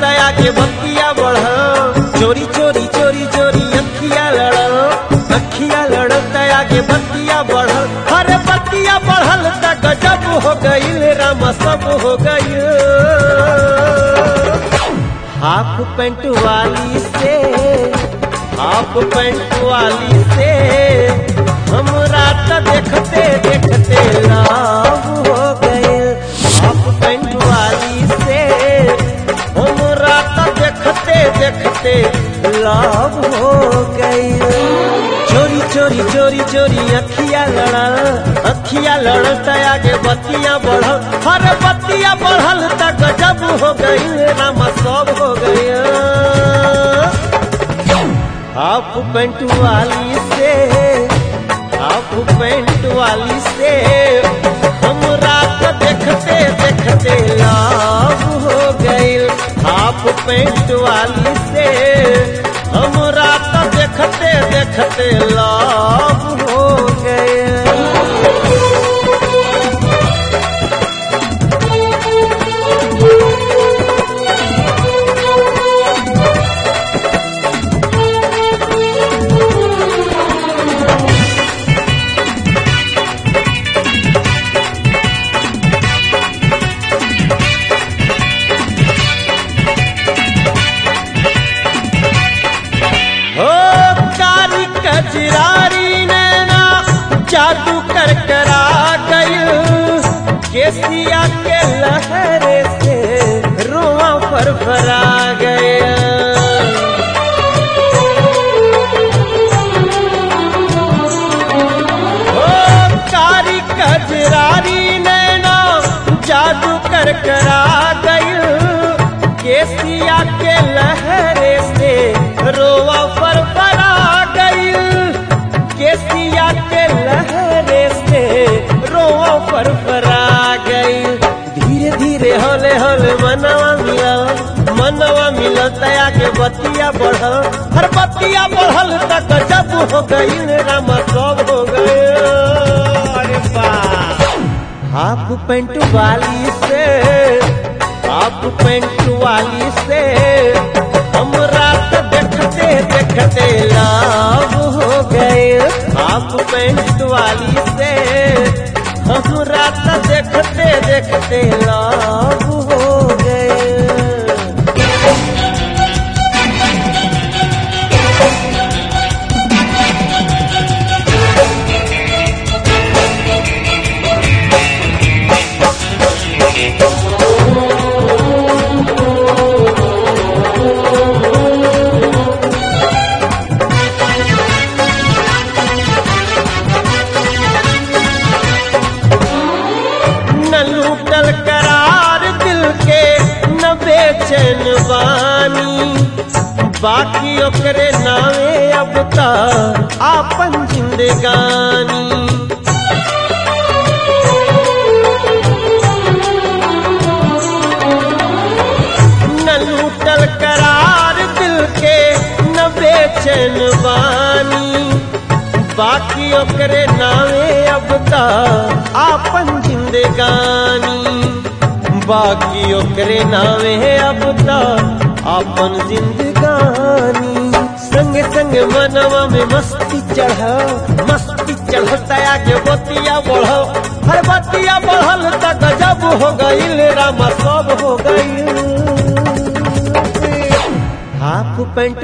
तया के बतिया बढ़ल, चोरी चोरी चोरी चोरी अखिया लड़ल तया के बतिया बढ़ल। हरे बतिया बढ़ल त गजब हो गईल रामा सब हो गईल। हाफ पैंट वाली से हमरा त देखते देखते लाभ हो गए। हाफ पैंट वाली से हमरा त देखते देखते लाभ हो गए। चोरी चोरी चोरी चोरी अखिया लड़ल तया के बतिया बढ़ल। हर बतिया बढ़ल त गजब हो गई रामा सब हो गया। हाफ पैंट वाली से हमरा त देखते देखते लाभ हो गईल। हाफ पैंट वाली से हमरा त देखते देखते लाभ हो गए। कजरारी नैना जादू कर करा गई। केसिया के लहरे से रोआ फरफरा गया। ओ कारी कजरारी नैना जादू कर करा गई। केसिया के लहरे से रोआ फरफरा केसिया के लहरे से रोआ फरफरा गई। धीरे धीरे हौले हौले मनवा मिला तया के बतिया बढ़ल। हर बतिया बढ़ल त गजब हो गई रामा सब हो गए। अरे वाह। हाफ पैंट वाली से हमरा त देखते देखते लाभ हो गए। हाफ पैंट वाली से हमरा त देखते देखते लाभ हो गए। बाकी ओकरे नावे अब तक आपन जिंदगानी। न लूटल करार दिल के न बेचैन बानी। बाकी ओकरे नावे अब तक आपन जिंदगानी। बाकी ओकरे नावे अब तक आपन जिंदगानी। संगे संगे मनवा में मस्ती चढ़ तया के बतिया बढ़ल। हर बतिया बढ़ल त गजब हो गईल रामा सब हो गईल। हाफ पैंट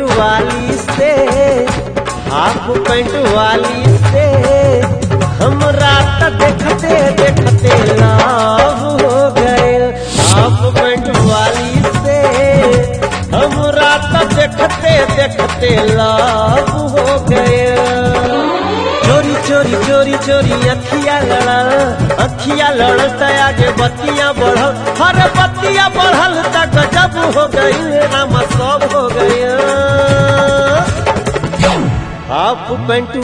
वाली से हमरा त देखते देखते लाभ हो गईल। हाफ पैंट वाली से हमरा त देखते देखते लाभ हो गया। चोरी चोरी चोरी चोरी अखिया लड़ल तया के बतिया बढ़ल। हर बतिया बढ़ल त गजब हो गई रामा सब हो गया। हाफ पैंट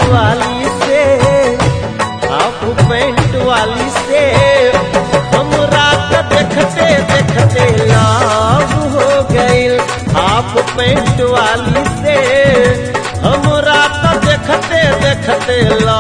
वाली से हमरा त देखते देखते लाभ हो गईल। हाफ पैंट वाली से हमरा त देखते देखते